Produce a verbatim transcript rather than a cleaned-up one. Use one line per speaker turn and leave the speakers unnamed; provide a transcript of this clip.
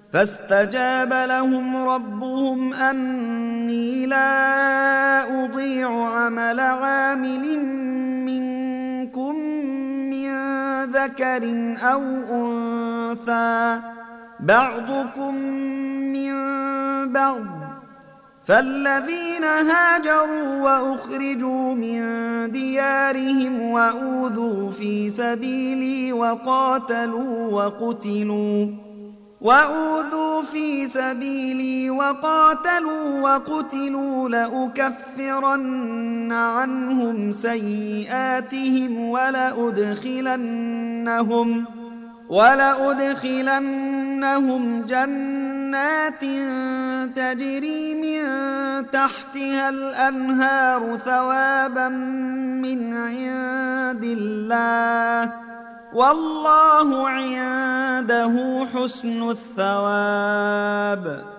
فاستجاب لهم ربهم أني لا أضيع عمل عامل منكم من ذكر أو أنثى بعضكم من بعض، فالذين هاجروا وأخرجوا من ديارهم وأوذوا في سبيلي وقاتلوا وقتلوا وأوذوا في سبيلي وقاتلوا وقتلوا لأكفرن عنهم سيئاتهم ولأدخلنهم ولأدخلنهم جنات تجري من تحتها الأنهار ثوابا من عند الله، والله عنده حسن الثواب.